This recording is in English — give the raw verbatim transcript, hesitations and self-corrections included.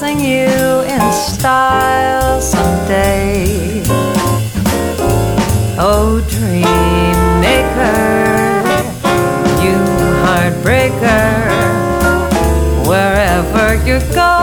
sing you in style someday. Oh, dream maker, you heartbreaker, wherever you go,